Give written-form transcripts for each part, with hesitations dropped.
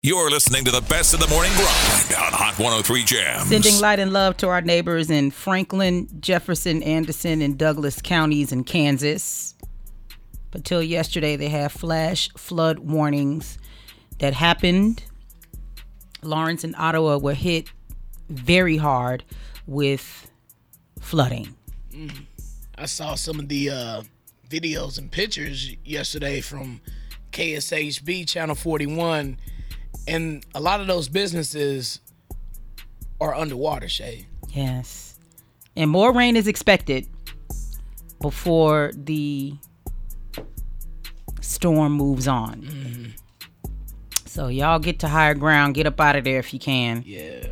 You're listening to the best of the morning grind on Hot 103 Jams. Sending light and love to our neighbors in Franklin, Jefferson, Anderson, and Douglas counties in Kansas. But till yesterday, they had flash flood warnings that happened. Lawrence and Ottawa were hit very hard with flooding. I saw some of the videos and pictures yesterday from KSHB Channel 41. And a lot of those businesses are underwater, Shay. Yes. And more rain is expected before the storm moves on. Mm-hmm. So y'all get to higher ground. Get up out of there if you can. Yeah.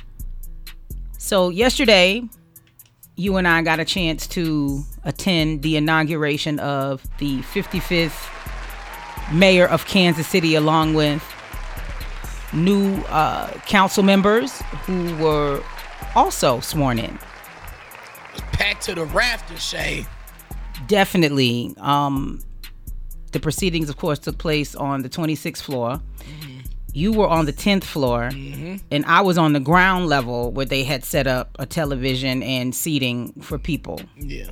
So yesterday, you and I got a chance to attend the inauguration of the 55th mayor of Kansas City, along with new council members who were also sworn in. Packed to the rafters, Shay. Definitely. The proceedings, of course, took place on the 26th floor. Mm-hmm. You were on the 10th floor, mm-hmm. and I was on the ground level where they had set up a television and seating for people. Yeah.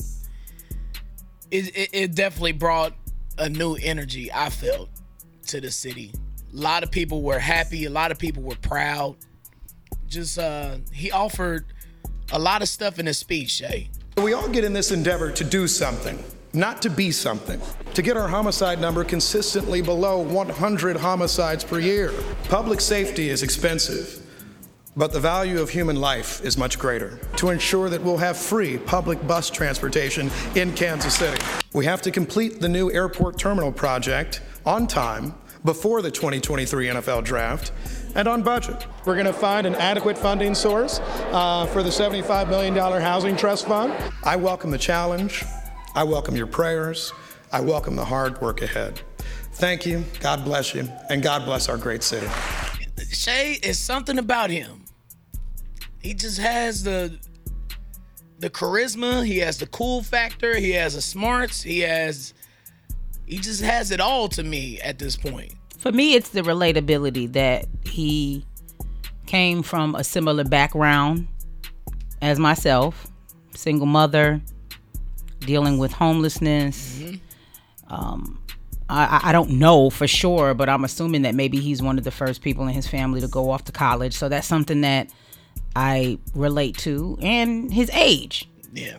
It definitely brought a new energy, I felt, to the city. A lot of people were happy. A lot of people were proud. Just, he offered a lot of stuff in his speech, Shay. We all get in this endeavor to do something, not to be something, to get our homicide number consistently below 100 homicides per year. Public safety is expensive, but the value of human life is much greater. To ensure that we'll have free public bus transportation in Kansas City, we have to complete the new airport terminal project on time, before the 2023 NFL Draft, and on budget. We're going to find an adequate funding source for the $75 million Housing Trust Fund. I welcome the challenge. I welcome your prayers. I welcome the hard work ahead. Thank you. God bless you. And God bless our great city. Shay, is something about him. He just has the charisma. He has the cool factor. He has the smarts. He just has it all to me at this point. For me, it's the relatability that he came from a similar background as myself, single mother, dealing with homelessness. Mm-hmm. I don't know for sure, but I'm assuming that maybe he's one of the first people in his family to go off to college. So that's something that I relate to, and his age. Yeah.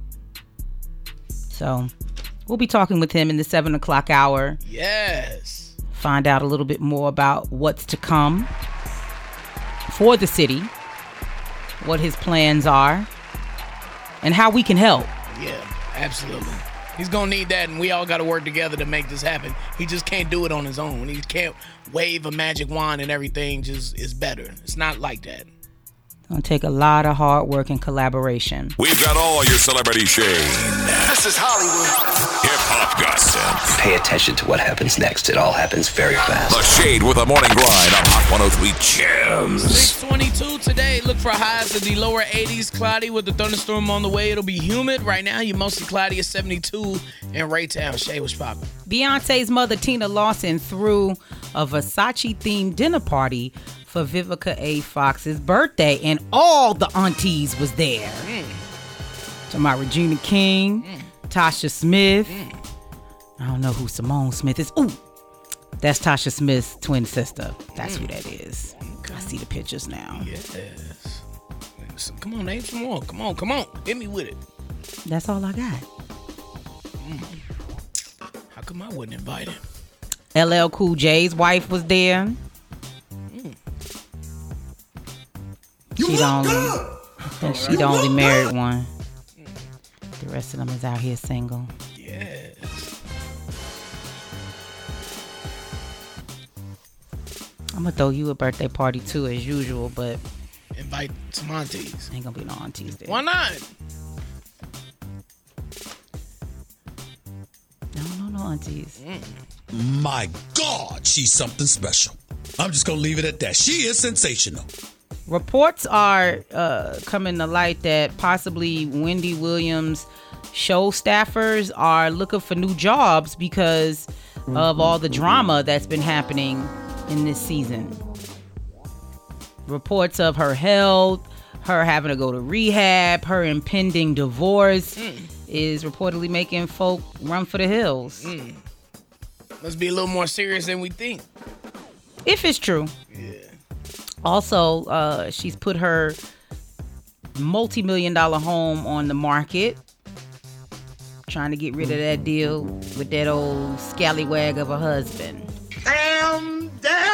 So we'll be talking with him in the 7 o'clock hour. Yes. Find out a little bit more about what's to come for the city, what his plans are, and how we can help. Yeah, absolutely. He's going to need that, and we all got to work together to make this happen. He just can't do it on his own. He can't wave a magic wand and everything just is better. It's not like that. Gonna take a lot of hard work and collaboration. We've got all your celebrity shade. This is Hollywood. Hip-hop gossip. Pay attention to what happens next. It all happens very fast. The Shade with a morning grind on Hot 103 Jams. 6:22 today. Look for highs in the lower 80s. Cloudy with the thunderstorm on the way. It'll be humid. Right now, you're mostly cloudy at 72 in Raytown. Shay, what's poppin'? Beyonce's mother, Tina Lawson, threw a Versace-themed dinner party for Vivica A. Fox's birthday, and all the aunties was there. Talking about Regina King, Tasha Smith. I don't know who Simone Smith is. Ooh, that's Tasha Smith's twin sister. That's who that is. Okay. I see the pictures now. Yes. Come on, name some more. Come on. Hit me with it. That's all I got. How come I wasn't invited? LL Cool J's wife was there. She the only married one. The rest of them is out here single. Yes. I'm gonna throw you a birthday party too, as usual, but invite some aunties. Ain't gonna be no aunties there. Why not? No aunties. My God, she's something special. I'm just gonna leave it at that. She is sensational. Reports are coming to light that possibly Wendy Williams' show staffers are looking for new jobs because of all the drama that's been happening in this season. Reports of her health, her having to go to rehab, her impending divorce is reportedly making folk run for the hills. Must be a little more serious than we think. If it's true. Yeah. Also, she's put her multi-million-dollar home on the market, trying to get rid of that deal with that old scallywag of a husband. Damn!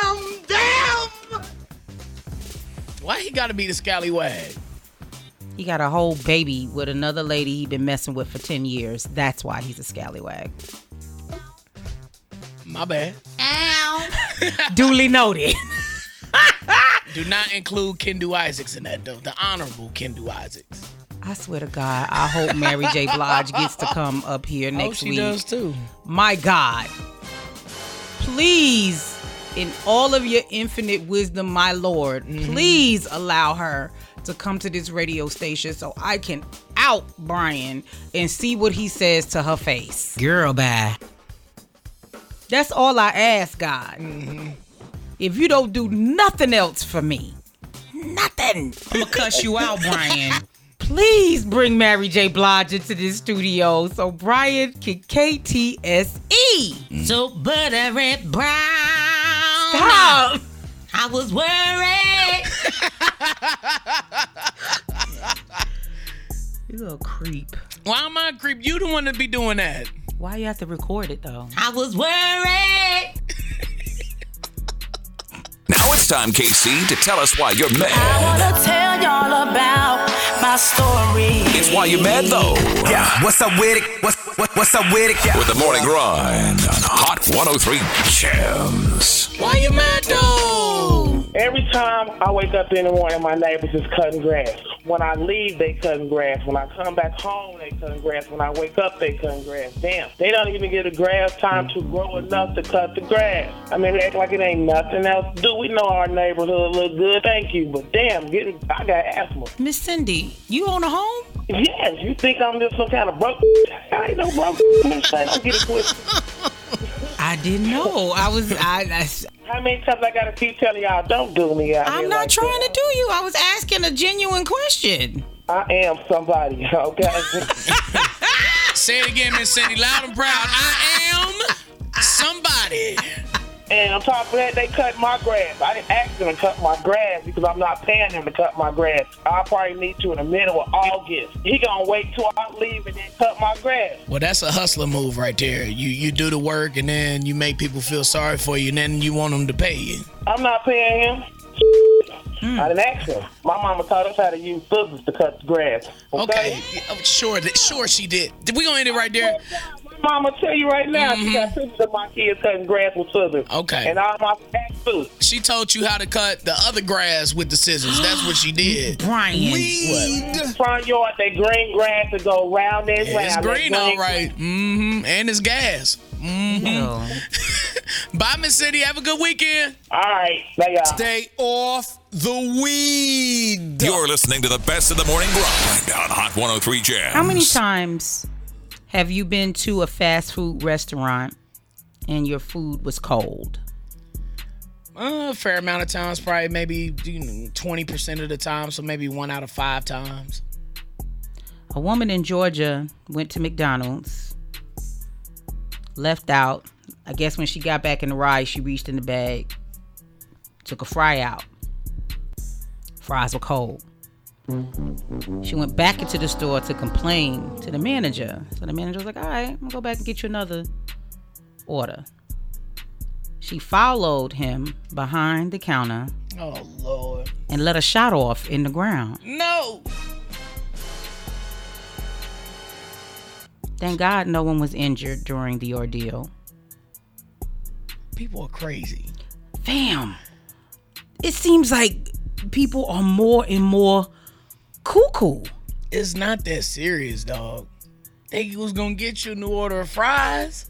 Why he gotta be the scallywag? He got a whole baby with another lady he been messing with for 10 years. That's why he's a scallywag. My bad. Ow. Duly noted. Do not include Kendu Isaacs in that, though. The Honorable Kendu Isaacs. I swear to God, I hope Mary J. Blige gets to come up here next week. She does too. My God. Please, in all of your infinite wisdom, my Lord, please allow her to come to this radio station so I can out Brian and see what he says to her face. Girl, bye. That's all I ask, God. If you don't do nothing else for me, nothing, I'm gonna cuss you out, Brian. Please bring Mary J. Blige into this studio so Brian can KTSE. So buttery brown. Stop. I was worried. You little creep. Why am I a creep? You the one to be doing that. Why you have to record it, though? I was worried. Now it's time, KC, to tell us why you're mad. I wanna tell y'all about my story. It's Why You Mad, though. Yeah, what's up with it? What's up with it? Yeah. With the morning grind on Hot 103 Gems. Why you mad, though? Every time I wake up in the morning, my neighbors is cutting grass. When I leave, they cutting grass. When I come back home, they cutting grass. When I wake up, they cutting grass. Damn, they don't even get the grass time to grow enough to cut the grass. I mean, they act like it ain't nothing else to do. We know our neighborhood look good, thank you, but damn, I got asthma. Miss Cindy, you own a home? Yes, you think I'm just some kind of broke? I ain't no broke. Don't get it twisted. I didn't know. I How many times I gotta keep telling y'all, don't do me out I'm here not like trying that. to do you. I was asking a genuine question. I am somebody, okay? Say it again, Miss Cindy, loud and proud. I am somebody. And on top of that, they cut my grass. I didn't ask them to cut my grass because I'm not paying them to cut my grass. I'll probably need to in the middle of August. He gonna wait till I leave and then cut my grass. Well, that's a hustler move right there. You do the work and then you make people feel sorry for you and then you want them to pay you. I'm not paying him. I didn't ask him. My mama taught us how to use scissors to cut the grass. Okay? Sure she did. We gonna end it right there. My mama tell you right now, she got pictures of my kids cutting grass with scissors. Okay. And all my facts too. She taught you how to cut the other grass with the scissors. That's what she did. Brian. Front yard, they green grass to go round and round. It's green, all right. And it's gas. Bye, Miss City. Have a good weekend. All right. Bye, y'all. Stay off the weed. You're listening to the best of the morning grind on Hot 103 Gems. How many times have you been to a fast food restaurant and your food was cold? A fair amount of times, probably maybe 20% of the time, so maybe 1 out of 5 times. A woman in Georgia went to McDonald's, left out. I guess when she got back in the ride, she reached in the bag, took a fry out. Fries were cold. She went back into the store to complain to the manager. So the manager was like, all right, I'm going to go back and get you another order. She followed him behind the counter. Oh, Lord. And let a shot off in the ground. No. Thank God no one was injured during the ordeal. People are crazy. Fam, it seems like people are more and more cuckoo. It's not that serious, dog. They was gonna get you a new order of fries.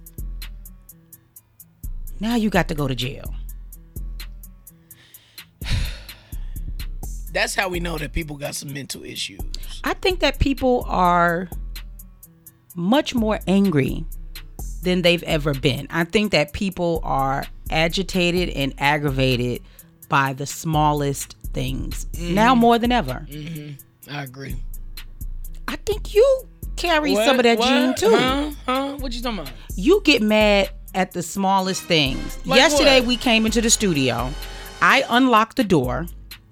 Now you got to go to jail. That's how we know that people got some mental issues. I think that people are much more angry than they've ever been. I think that people are agitated and aggravated by the smallest things. Now more than ever. I agree. I think you carry some of that gene too. What you talking about? You get mad at the smallest things. Like yesterday what? we came into the studio. I unlocked the door,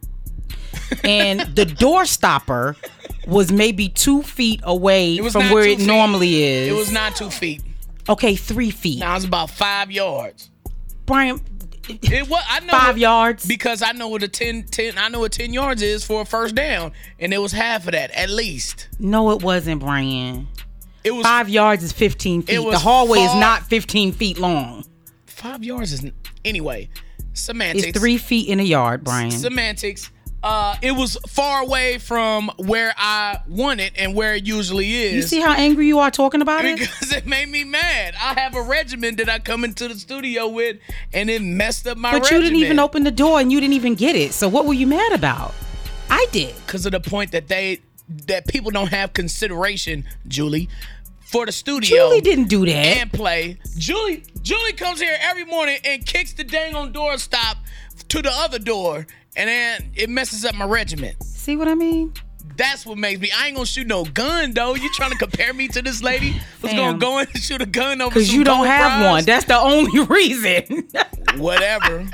and the door stopper was maybe 2 feet away from where it normally is. It was not 2 feet. Okay, 3 feet. Now it's about 5 yards. Brian, It was. I know 5 yards because I know what a 10. I know what 10 yards is for a first down, and it was half of that at least. No, it wasn't, Brian. It was 5 yards is 15 feet. The hallway is not 15 feet long. 5 yards is anyway. Semantics. It's 3 feet in a yard, Brian. Semantics. It was far away from where I want it and where it usually is. You see how angry you are talking about it? Because it made me mad. I have a regimen that I come into the studio with, and it messed up my regimen. But you didn't even open the door, and you didn't even get it. So what were you mad about? I did. Because of the point that people don't have consideration, Julie, for the studio. Julie didn't do that. And play. Julie comes here every morning and kicks the dang on door stop to the other door, and then it messes up my regimen. See what I mean? That's what makes me. I ain't gonna shoot no gun though. You trying to compare me to this lady who's gonna go in and shoot a gun over? Because you don't have one. That's the only reason. Whatever.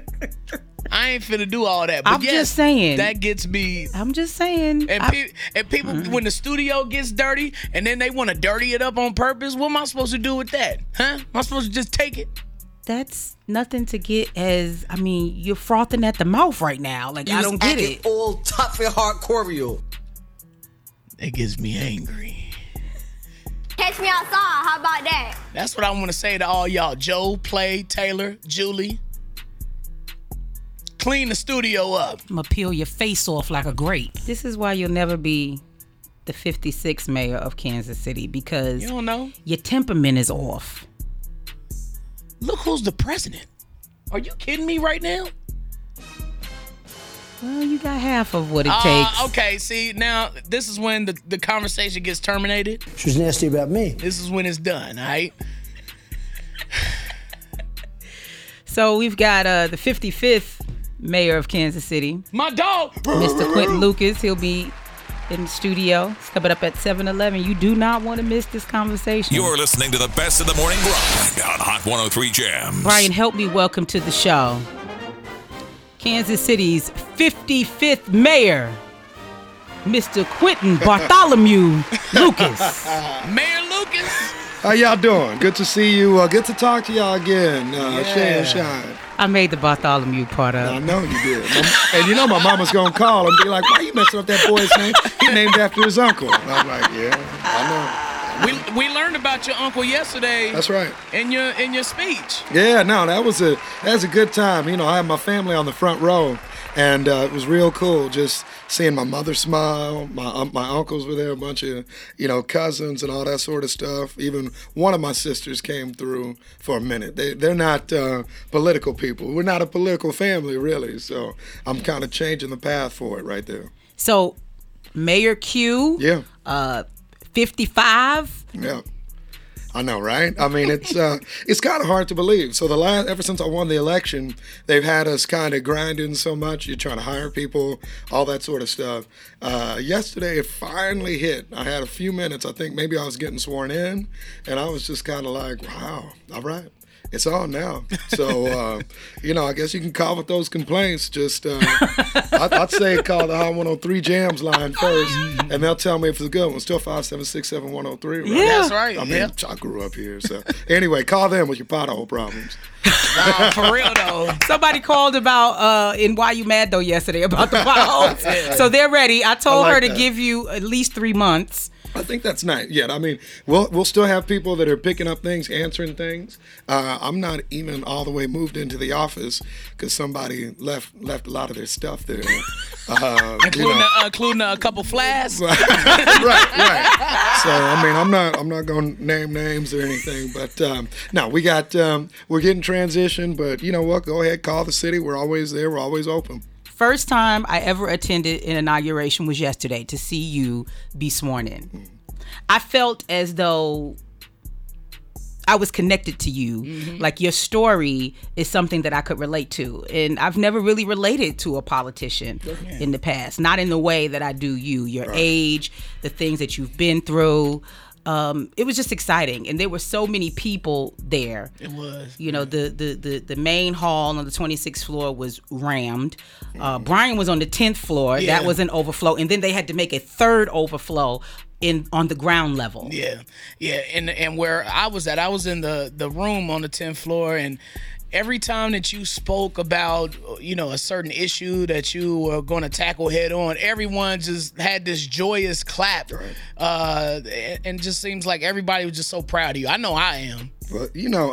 I ain't finna do all that. But I'm just saying. That gets me. I'm just saying. And people, when the studio gets dirty and then they want to dirty it up on purpose, what am I supposed to do with that? Huh? Am I supposed to just take it? That's nothing to get as, I mean, you're frothing at the mouth right now. Like, I don't get it. All tough and hardcore. It gets me angry. Catch me outside. How about that? That's what I want to say to all y'all. Joe, Play, Taylor, Julie. Clean the studio up. I'm going to peel your face off like a grape. This is why you'll never be the 56th mayor of Kansas City, because you don't know. Your temperament is off. Look who's the president. Are you kidding me right now? Well, you got half of what it takes. Okay, see, now this is when the conversation gets terminated. She was nasty about me. This is when it's done, all right? So we've got the 55th mayor of Kansas City. My dog! Mr. Quentin Lucas. He'll be in the studio. It's coming up at 7-11. You do not want to miss this conversation. You're listening to the best of the morning grind on Hot 103 Jams. Brian, help me welcome to the show Kansas City's 55th mayor, Mr. Quentin Bartholomew Lucas. Mayor Lucas. How y'all doing? Good to see you. Good to talk to y'all again. Shay and Shine. I made the Bartholomew part up. I know you did. And you know my mama's going to call and be like, why you messing up that boy's name? He named after his uncle. And I'm like, yeah, I know. We learned about your uncle yesterday. That's right. In your speech. Yeah, no, that was a good time. You know, I had my family on the front row, and it was real cool just seeing my mother smile. My uncles were there, a bunch of, cousins and all that sort of stuff. Even one of my sisters came through for a minute. They're not political people. We're not a political family, really. So I'm kind of changing the path for it right there. So Mayor Q. Yeah. 55. Yeah. I know, right? I mean, it's kind of hard to believe. So ever since I won the election, they've had us kind of grinding so much. You're trying to hire people, all that sort of stuff. Yesterday, it finally hit. I had a few minutes. I think maybe I was getting sworn in, and I was just kind of like, wow, all right. It's on now. So, I guess you can call with those complaints. Just, I'd say call the Hot 103 Jams line first, and they'll tell me if it's a good one. Still 576-7103, right? Yeah. That's right. I mean, I grew up here. So, anyway, call them with your pothole problems. Nah, for real, though. Somebody called about in Why You Mad, though, yesterday about the potholes. So they're ready. I told her to give you at least 3 months. I think that's nice. Yeah, I mean, we'll still have people that are picking up things, answering things. I'm not even all the way moved into the office because somebody left a lot of their stuff there, including a couple flasks. right. So I mean, I'm not going to name names or anything, but no, we're getting transitioned. But you know what? Go ahead, call the city. We're always there. We're always open. First time I ever attended an inauguration was yesterday to see you be sworn in. I felt as though I was connected to you. Like your story is something that I could relate to. And I've never really related to a politician in the past. Not in the way that I do you. Your age, the things that you've been through. It was just exciting, and there were so many people there. It was. You know, the main hall on the 26th floor was rammed. Brian was on the 10th floor. Yeah. That was an overflow, and then they had to make a third overflow on the ground level. Yeah, and where I was in the room on the 10th floor, and every time that you spoke about, a certain issue that you were going to tackle head on, everyone just had this joyous clap. Right. And just seems like everybody was just so proud of you. I know I am. But,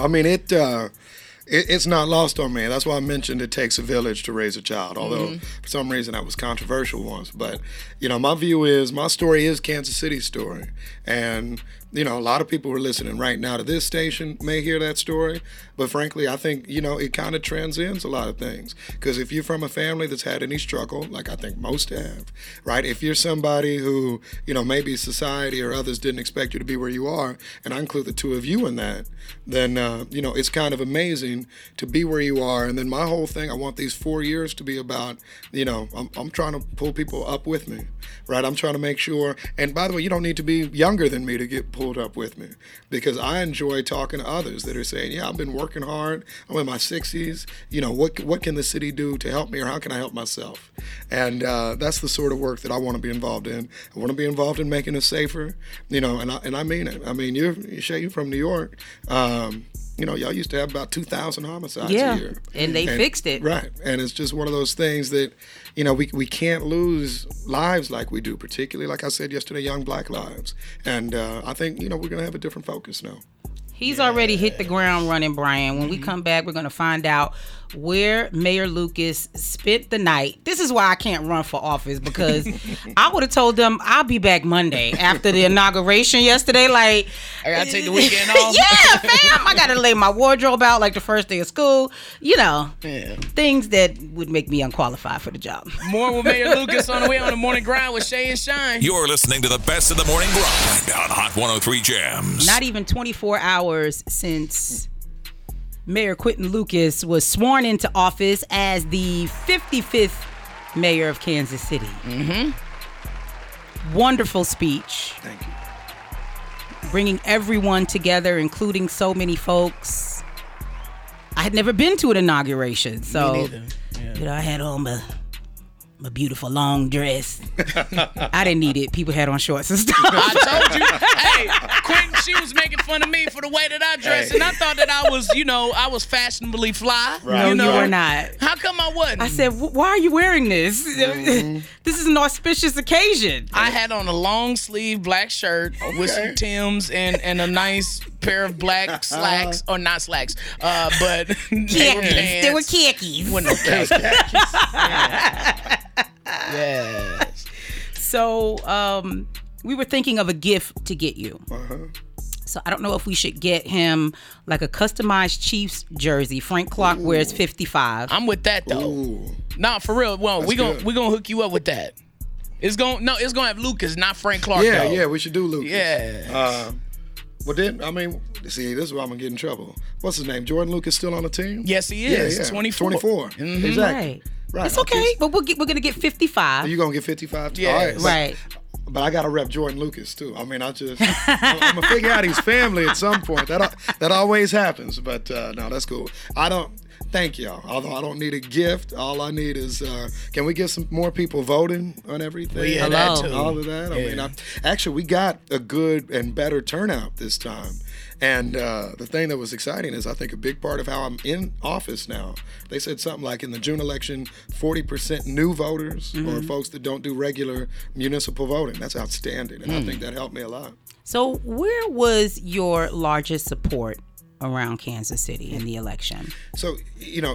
it's not lost on me. That's why I mentioned it takes a village to raise a child, although for some reason that was controversial once. But, my view is, my story is Kansas City's story. And, a lot of people who are listening right now to this station may hear that story. But frankly, I think, it kind of transcends a lot of things. Because if you're from a family that's had any struggle, like I think most have, right? If you're somebody who, maybe society or others didn't expect you to be where you are, and I include the two of you in that, then, it's kind of amazing to be where you are. And then my whole thing, I want these 4 years to be about, I'm trying to pull people up with me, right? I'm trying to make sure, and by the way, you don't need to be younger than me to get pulled up with me, because I enjoy talking to others that are saying, yeah, I've been working hard, I'm in my 60s, what can the city do to help me, or how can I help myself? And that's the sort of work that I want to be involved in. I want to be involved in making it safer, and I mean it. I mean, you're from New York. Y'all used to have about 2,000 homicides a year. And they fixed it. Right. And it's just one of those things that, we can't lose lives like we do, particularly, like I said yesterday, young black lives. And I think, we're going to have a different focus now. He's already hit the ground running, Brian. When we come back, we're going to find out where Mayor Lucas spent the night. This is why I can't run for office, because I would have told them I'll be back Monday after the inauguration yesterday. Like, I got to take the weekend off. Yeah, fam. I got to lay my wardrobe out like the first day of school. Things that would make me unqualified for the job. More with Mayor Lucas on the way on the Morning Grind with Shay and Shine. You're listening to the best of the Morning Grind on Hot 103 Jams. Not even 24 hours since Mayor Quentin Lucas was sworn into office as the 55th mayor of Kansas City. Wonderful speech. Thank you. Bringing everyone together, including so many folks. I had never been to an inauguration, so Me neither. Yeah. I had on my beautiful long dress. I didn't need it. People had on shorts and stuff. I told you. Hey, Quentin, she was making fun of me for the way that I dressed, and I thought that I was fashionably fly. Right. No, you were not. How come I wasn't? I said, why are you wearing this? This is an auspicious occasion. I had on a long sleeve black shirt with some Timbs and a nice pair of black slacks, or not slacks, but khakis. They were khakis. When no khakis. Yes. So we were thinking of a gift to get you. So I don't know if we should get him like a customized Chiefs jersey. Frank Clark wears 55. I'm with that though. Nah, for real. Well, we gonna hook you up with that. It's gonna have Lucas, not Frank Clark. Yeah, we should do Lucas. Yeah. Well, then, I mean, see, this is where I'm going to get in trouble. What's his name? Jordan Lucas still on the team? Yes, he is. Yeah. 24. Mm-hmm. Exactly. Right. It's okay, but we're going to get 55. Are you going to get 55? Yeah. All right. Right. But I got to rep Jordan Lucas, too. I mean, I'm going to figure out his family at some point. That always happens. But, no, that's cool. Thank y'all. Although I don't need a gift, all I need is, can we get some more people voting on everything? Well, yeah, that too. All of that. I mean, actually, we got a good and better turnout this time. And the thing that was exciting is I think a big part of how I'm in office now, they said something like in the June election, 40% new voters or folks that don't do regular municipal voting. That's outstanding. And I think that helped me a lot. So where was your largest support around Kansas City in the election? So,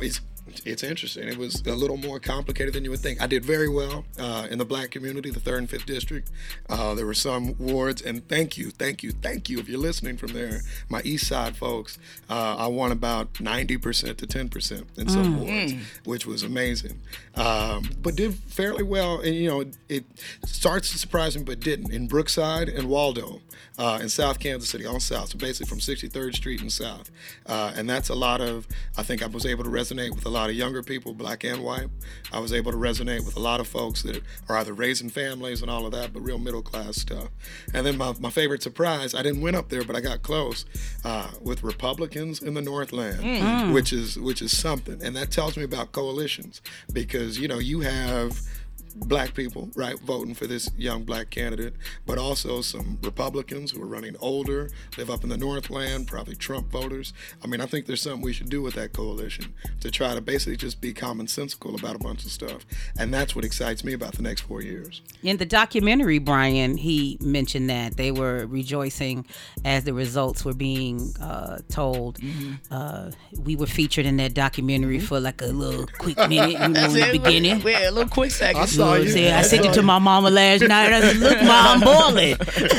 It's interesting. It was a little more complicated than you would think. I did very well in the black community, the 3rd and 5th district. There were some wards, and thank you if you're listening from there, my East Side folks. I won about 90% to 10% in some wards, which was amazing. But did fairly well, and it starts to surprise me, but didn't. In Brookside and Waldo, in South Kansas City, on South, so basically from 63rd Street and South. And that's a lot of, I think I was able to resonate with a lot of younger people, black and white. I was able to resonate with a lot of folks that are either raising families and all of that, but real middle class stuff. And then my favorite surprise, I didn't win up there, but I got close, with Republicans in the Northland, which is something. And that tells me about coalitions, because, you have black people, right, voting for this young black candidate, but also some Republicans who are running older, live up in the Northland, probably Trump voters. I mean, I think there's something we should do with that coalition to try to basically just be commonsensical about a bunch of stuff. And that's what excites me about the next 4 years. In the documentary, Brian, he mentioned that they were rejoicing as the results were being told. We were featured in that documentary for like a little quick minute, in the beginning. Yeah, a little quick second. I sent it to my mama last night. I said, look, Ma, I'm boiling.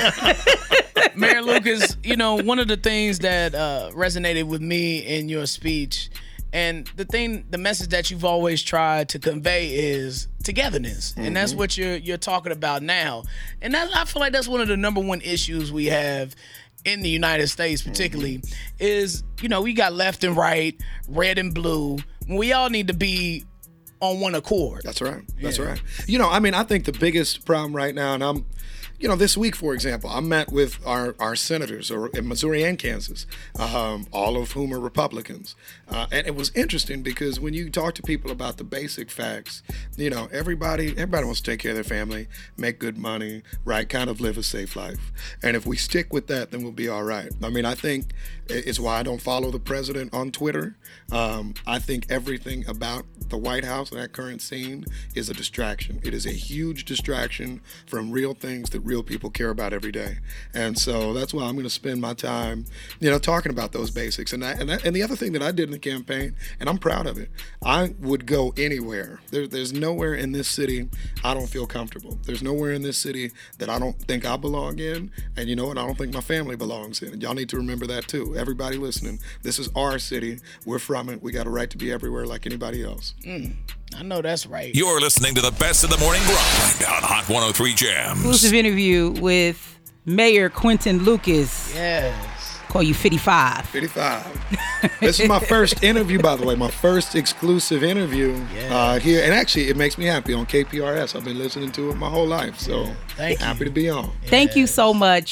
Mayor Lucas, one of the things that resonated with me in your speech, and the message that you've always tried to convey is togetherness. And that's what you're talking about now. And I feel like that's one of the number one issues we have in the United States particularly, is, we got left and right, red and blue. We all need to be on one accord. That's right. That's right. I think the biggest problem right now, and I'm, this week, for example, I met with our senators in Missouri and Kansas, all of whom are Republicans. And it was interesting because when you talk to people about the basic facts, everybody wants to take care of their family, make good money, right, kind of live a safe life. And if we stick with that, then we'll be all right. I mean, I think it's why I don't follow the president on Twitter. I think everything about the White House and that current scene is a distraction. It is a huge distraction from real things that real people care about every day. And so that's why I'm going to spend my time, talking about those basics. And the other thing that I did in the campaign, and I'm proud of it, I would go anywhere. There's nowhere in this city I don't feel comfortable. There's nowhere in this city that I don't think I belong in. And you know what? I don't think my family belongs in. And y'all need to remember that too. Everybody listening, this is our city. We're from it. We got a right to be everywhere like anybody else. I know that's right. You're listening to the best of the morning grind on Hot 103 Jams. Exclusive interview with Mayor Quinton Lucas. Yes. Call you 55. 55. This is my first interview, by the way, my first exclusive interview here. And actually, it makes me happy on KPRS. I've been listening to it my whole life. So happy to be on. Thank you so much.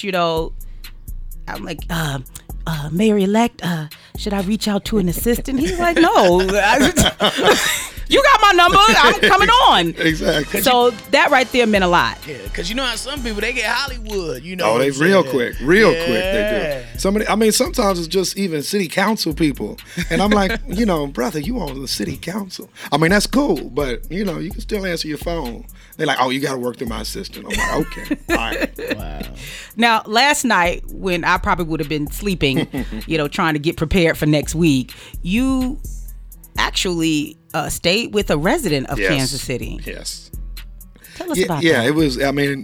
I'm like, Mayor-elect, should I reach out to an assistant? He's like, no. You got my number. I'm coming on. Exactly. So that right there meant a lot. Yeah, because how some people, they get Hollywood, Oh, they real quick. Real quick, they do. Sometimes it's just even city council people. And I'm like, brother, you on the city council. I mean, that's cool, but, you can still answer your phone. They're like, oh, you got to work through my assistant. I'm like, okay. All right. Wow. Now, last night, when I probably would have been sleeping, trying to get prepared for next week, you actually stayed with a resident of Kansas City. Yes. Tell us about that. Yeah, it was,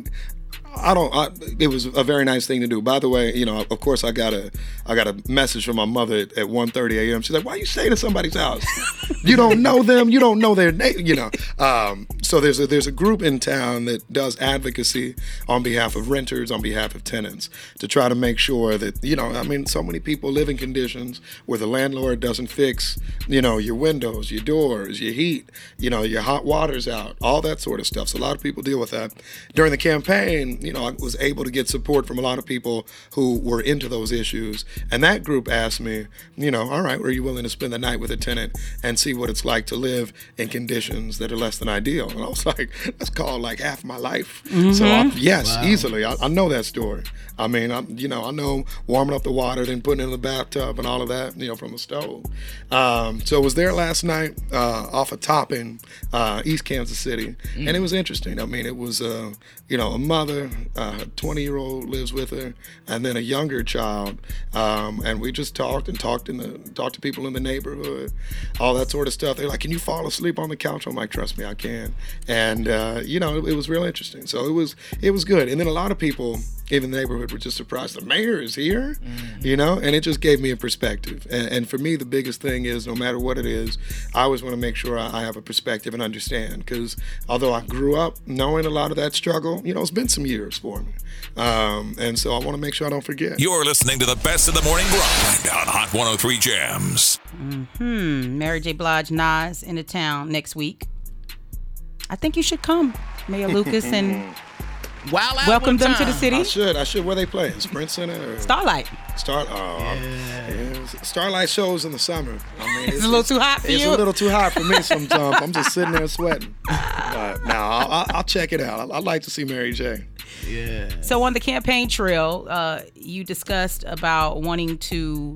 it was a very nice thing to do. By the way, of course I got a message from my mother at 1:30 a.m. She's like, why are you staying at somebody's house? You don't know them. You don't know their name, So there's a group in town that does advocacy on behalf of renters, on behalf of tenants, to try to make sure that, so many people live in conditions where the landlord doesn't fix, your windows, your doors, your heat, your hot water's out, all that sort of stuff. So a lot of people deal with that. During the campaign, I was able to get support from a lot of people who were into those issues. And that group asked me, all right, are you willing to spend the night with a tenant and see what it's like to live in conditions that are less than ideal? And And I was like, that's called like half my life. Mm-hmm. So easily. I know that story. I mean, I know warming up the water, then putting it in the bathtub and all of that, from the stove. So I was there last night off of Topping, East Kansas City, and it was interesting. I mean, it was, a mother, a 20-year-old lives with her, and then a younger child, and we just talked to people in the neighborhood, all that sort of stuff. They're like, can you fall asleep on the couch? I'm like, trust me, I can. And, it was real interesting. So it was good. And then a lot of people, even the neighborhood, were just surprised. The mayor is here, and it just gave me a perspective. And for me, the biggest thing is, no matter what it is, I always want to make sure I have a perspective and understand. Because although I grew up knowing a lot of that struggle, it's been some years for me. And so I want to make sure I don't forget. You're listening to the best of the morning grind on Hot 103 Jams. Mary J. Blige, Nas in the town next week. I think you should come, Mayor Lucas, and welcome them to the city. I should. Where they playing? Sprint Center? Or? Starlight. Starlight shows in the summer. I mean, it's a little too hot for you? It's a little too hot for me sometimes. I'm just sitting there sweating. But no, I'll check it out. I'd like to see Mary J. Yeah. So on the campaign trail, you discussed about wanting to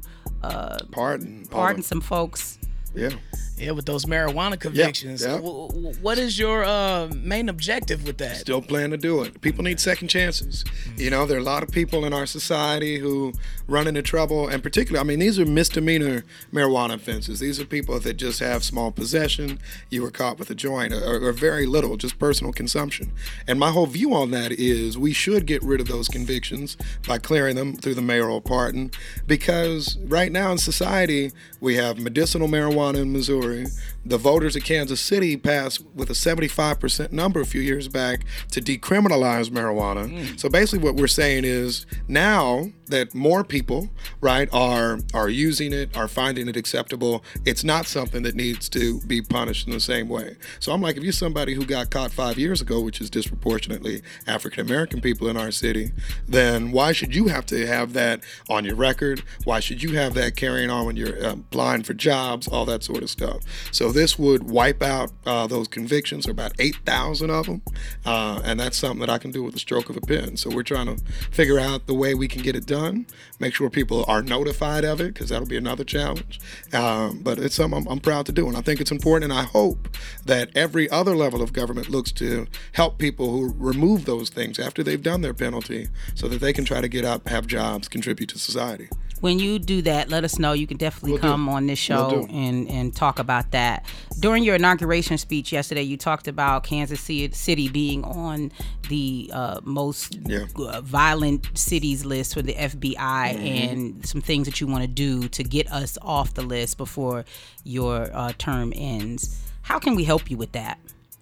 pardon some folks. Yeah. Yeah, with those marijuana convictions. Yeah. What is your main objective with that? Still plan to do it. People need second chances. There are a lot of people in our society who run into trouble, and particularly, these are misdemeanor marijuana offenses. These are people that just have small possession. You were caught with a joint or very little, just personal consumption. And my whole view on that is we should get rid of those convictions by clearing them through the mayoral pardon, because right now in society, we have medicinal marijuana in Missouri. The voters of Kansas City passed with a 75% number a few years back to decriminalize marijuana. So basically what we're saying is now that more people, right, are using it, are finding it acceptable, it's not something that needs to be punished in the same way. So I'm like, if you're somebody who got caught 5 years ago, which is disproportionately African-American people in our city, then why should you have to have that on your record? Why should you have that carrying on when you're applying for jobs, all that sort of stuff? So this would wipe out those convictions, about 8,000 of them, and that's something that I can do with the stroke of a pen. So we're trying to figure out the way we can get it done, make sure people are notified of it, because that'll be another challenge. But it's something I'm proud to do, and I think it's important, and I hope that every other level of government looks to help people who remove those things after they've done their penalty so that they can try to get up, have jobs, contribute to society. When you do that, let us know. You can definitely come on this show and talk about that. During your inauguration speech yesterday, you talked about Kansas City being on the most violent cities list for the FBI and some things that you want to do to get us off the list before your term ends. How can we help you with that?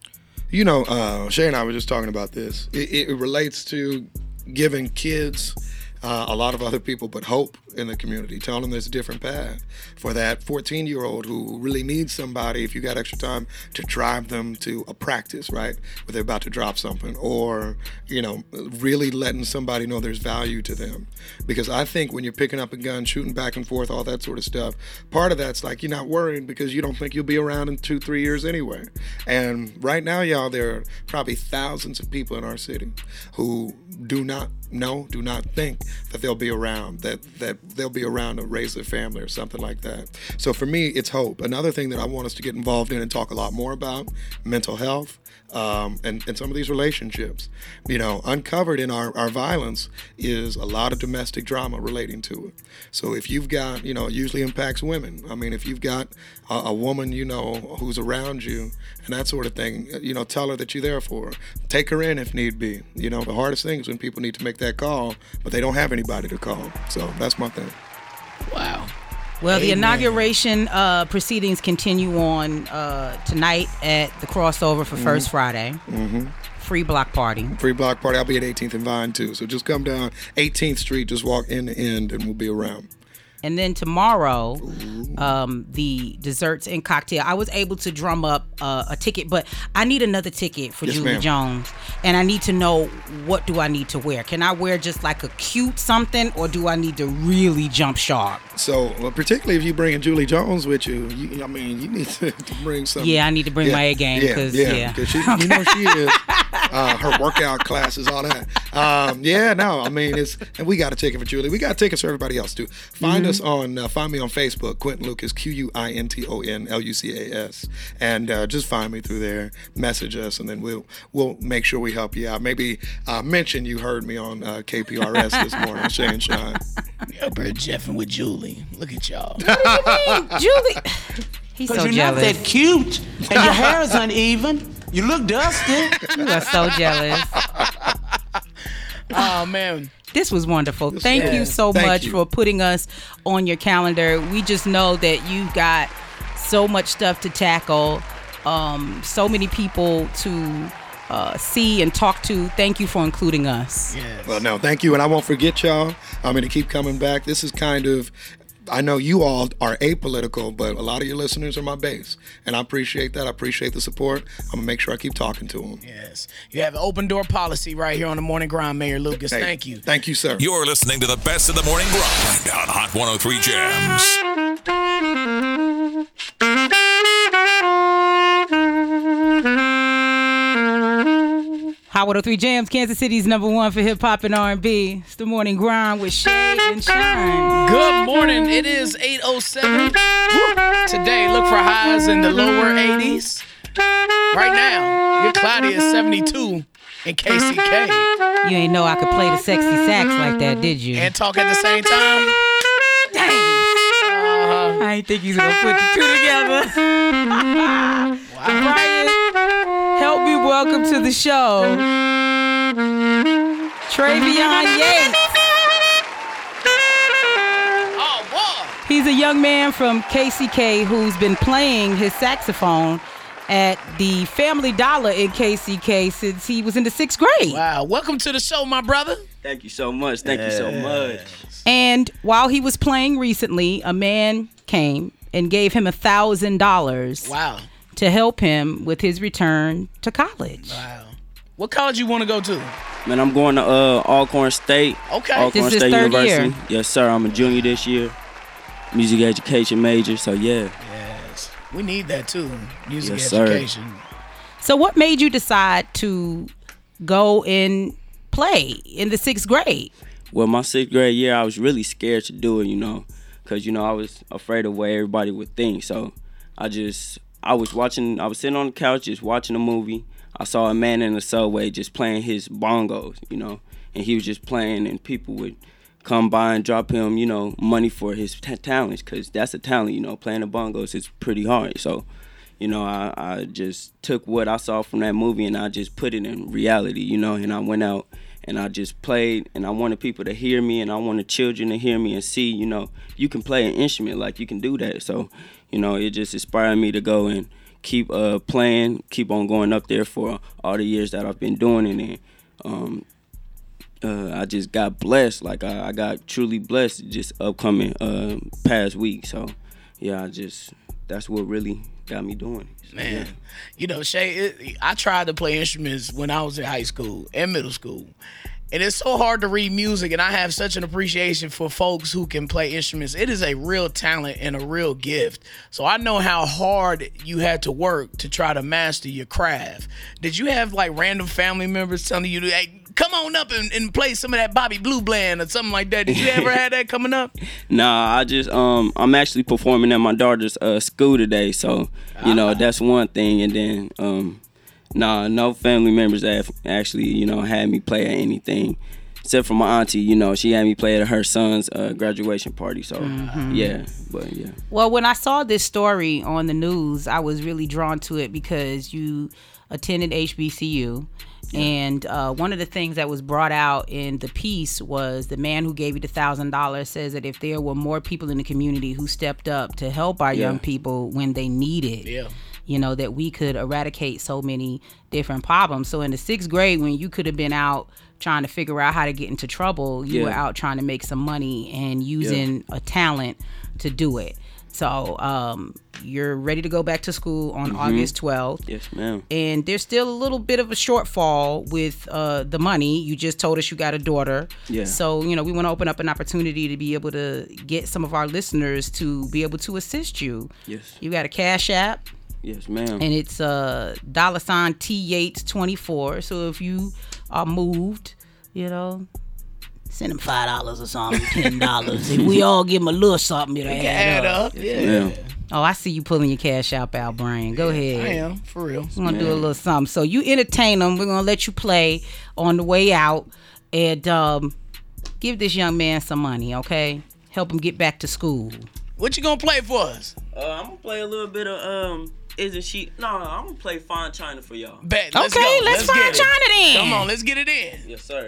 Shay and I were just talking about this. It relates to giving kids a lot of other people, but hope in the community, telling them there's a different path for that 14-year-old who really needs somebody, if you got extra time, to drive them to a practice, right, where they're about to drop something, or, really letting somebody know there's value to them. Because I think when you're picking up a gun, shooting back and forth, all that sort of stuff, part of that's like you're not worried because you don't think you'll be around in 2-3 years anyway. And right now, y'all, there are probably thousands of people in our city who do not think that they'll be around, that they'll be around to raise their family or something like that. So for me, it's hope. Another thing that I want us to get involved in and talk a lot more about, mental health, and some of these relationships. Uncovered in our violence is a lot of domestic drama relating to it. So if you've got, it usually impacts women. If you've got a woman, who's around you and that sort of thing, tell her that you're there for her. Take her in if need be. The hardest thing is when people need to make that call, but they don't have anybody to call. So that's my thing. Wow. Well, the inauguration proceedings continue on tonight at the crossover for First Friday. Free block party. Free block party. I'll be at 18th and Vine too. So just come down 18th Street, just walk in the end, and we'll be around. And then tomorrow, the desserts and cocktail. I was able to drum up a ticket, but I need another ticket for Julie Jones. And I need to know, what do I need to wear? Can I wear just like a cute something, or do I need to really jump sharp? So, particularly if you bring Julie Jones with you, you need to bring something. Yeah, I need to bring my A game. Because she is. Her workout classes, all that. And we got a ticket for Julie. We got tickets for everybody else too. Find me on Facebook, Quentin Lucas, Quinton Lucas, and just find me through there. Message us, and then we'll make sure we help you out. Maybe mention you heard me on KPRS this morning, Shay and Sean. Yeah, we're jeffing with Julie. Look at y'all. What do you mean, Julie? He's so you're jealous. Not that cute, and your hair is uneven. You look dusty. You are so jealous. Oh, man. This was wonderful. Thank you so much for putting us on your calendar. We just know that you've got so much stuff to tackle, so many people to see and talk to. Thank you for including us. Yes. Well, no, thank you. And I won't forget y'all. I'm going to keep coming back. This is kind of, I know you all are apolitical, but a lot of your listeners are my base. And I appreciate that. I appreciate the support. I'm going to make sure I keep talking to them. Yes. You have an open door policy right here on the Morning Grind, Mayor Lucas. Hey, thank you. Thank you, sir. You're listening to the best of the Morning Grind on Hot 103 Jams. Hot 103 Jams, Kansas City's #1 for hip hop and R&B. It's the Morning Grind with Shay and Shine. Good morning. It is 8:07. Today, look for highs in the lower 80s. Right now, you're cloudy at 72 in KCK. You ain't know I could play the sexy sax like that, did you? And talk at the same time. Dang. I ain't think he's gonna put the two together. Wow. Brian, help me welcome to the show Travion Yates. Oh, boy. He's a young man from KCK who's been playing his saxophone at the Family Dollar in KCK since he was in the 6th grade. Wow. Welcome to the show, my brother. Thank you so much. Thank you so much. And while he was playing recently, a man came and gave him $1,000. Wow. To help him with his return to college. Wow. What college you want to go to? Man, I'm going to Alcorn State. Okay. Alcorn This is State third University. year. Yes, sir. I'm a junior this year. Music education major, so yeah. Yes. We need that too. Music Yes, education. Sir. So what made you decide to go and play in the 6th grade? Well, my 6th grade year, I was really scared to do it, because, I was afraid of what everybody would think. So I was sitting on the couch just watching a movie. I saw a man in the subway just playing his bongos, and he was just playing, and people would come by and drop him, money for his talents, because that's a talent, playing the bongos is pretty hard. So, I just took what I saw from that movie and I just put it in reality, and I went out and I just played, and I wanted people to hear me, and I wanted children to hear me and see, you can play an instrument, like you can do that. So, it just inspired me to go and keep playing, keep on going up there for all the years that I've been doing it. And I just got blessed. Like I got truly blessed just upcoming past week. So yeah, that's what really got me doing it. So, Man, yeah. Shay, I tried to play instruments when I was in high school and middle school. And it's so hard to read music, and I have such an appreciation for folks who can play instruments. It is a real talent and a real gift. So I know how hard you had to work to try to master your craft. Did you have like random family members telling you, hey, come on up and play some of that Bobby Blue Bland or something like that? Did you ever have that coming up? Nah, I just I'm actually performing at my daughter's school today, so that's one thing. And then no family members have actually, had me play at anything. Except for my auntie, she had me play at her son's graduation party. So, yeah. Well, when I saw this story on the news, I was really drawn to it because you attended HBCU. Yeah. And one of the things that was brought out in the piece was the man who gave you the $1,000 says that if there were more people in the community who stepped up to help our young people when they needed that we could eradicate so many different problems. So in the 6th grade, when you could have been out trying to figure out how to get into trouble, you were out trying to make some money and using a talent to do it. So you're ready to go back to school on August 12th. Yes, ma'am. And there's still a little bit of a shortfall with the money. You just told us you got a daughter. Yeah. So, we want to open up an opportunity to be able to get some of our listeners to be able to assist you. Yes. You got a Cash App. Yes, ma'am. And it's $ T Yates 24. So if you are moved, send them $5 or something, $10. If we all give them a little something, it'll add up. Yeah. Oh, I see you pulling your Cash App out, Brian. Go ahead. I am, for real. We're going to do a little something. So you entertain them. We're going to let you play on the way out. And give this young man some money, okay? Help him get back to school. What you going to play for us? I'm going to play a little bit of, Isn't She? No, I'm going to play Fine China for y'all. Bet, let's okay, go. let's Fine China then. Come on, let's get it in. Yes, sir.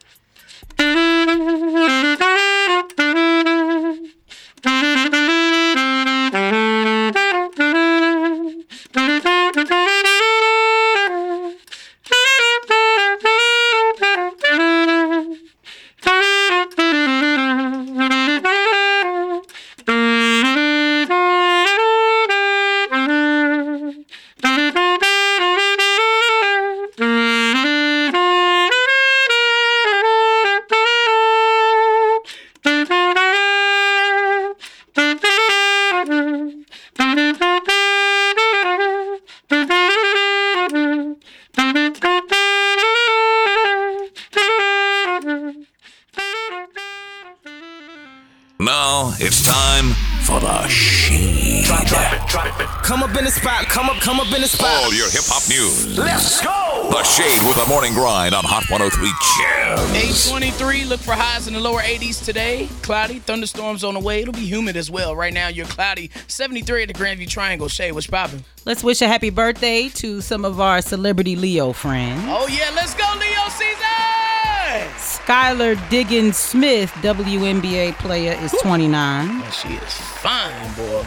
Now it's time for the Shade. Drop it. Come up in the spot. Come up in the spot. All your hip hop news. Let's go. The Shade with the morning grind on Hot 103 Gems. 823. Look for highs in the lower 80s today. Cloudy. Thunderstorms on the way. It'll be humid as well. Right now, you're cloudy. 73 at the Grandview Triangle. Shade, what's poppin'? Let's wish a happy birthday to some of our celebrity Leo friends. Oh, yeah. Let's go, Leo season! Skylar Diggins Smith, WNBA player, is 29. Oh, she is fine, boy.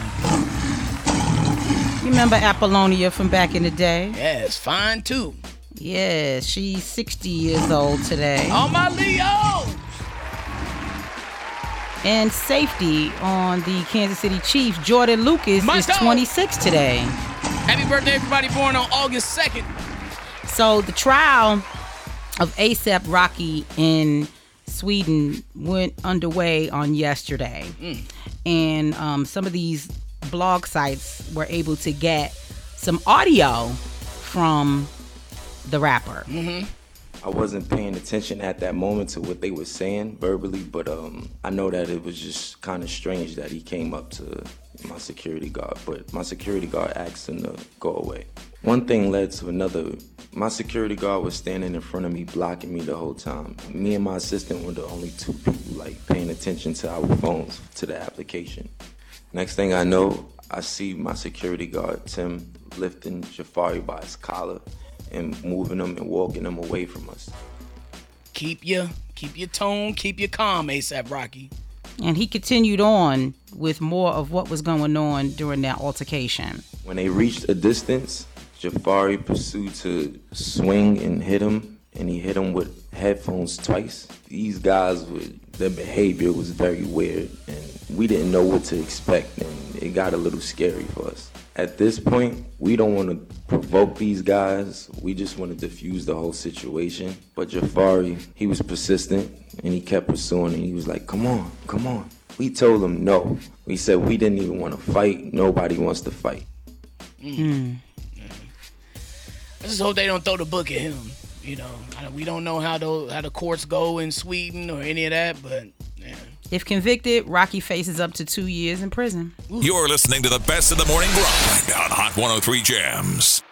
You remember Apollonia from back in the day? Yeah, it's fine, too. Yeah, she's 60 years old today. Oh, my Leo! And safety on the Kansas City Chiefs, Jordan Lucas, is 26 today. Happy birthday, everybody born on August 2nd. So the trial of A$AP Rocky in Sweden went underway on yesterday. And some of these blog sites were able to get some audio from the rapper. I wasn't paying attention at that moment to what they were saying verbally, but I know that it was just kind of strange that he came up to my security guard, but my security guard asked him to go away. One thing led to another. My security guard was standing in front of me, blocking me the whole time. Me and my assistant were the only two people paying attention to our phones, to the application. Next thing I know, I see my security guard, Tim, lifting Jafari by his collar and moving him and walking him away from us. Keep your tone, keep your calm, A$AP Rocky. And he continued on with more of what was going on during that altercation. When they reached a distance, Jafari pursued to swing and hit him, and he hit him with headphones twice. These guys, their behavior was very weird, and we didn't know what to expect, and it got a little scary for us. At this point, we don't want to provoke these guys. We just want to defuse the whole situation. But Jafari, he was persistent, and he kept pursuing, and he was like, come on. We told him no. We said we didn't even want to fight. Nobody wants to fight. I just hope they don't throw the book at him. We don't know how the courts go in Sweden or any of that, but yeah. If convicted, Rocky faces up to 2 years in prison. You're listening to the best of the morning grind on Hot 103 Gems.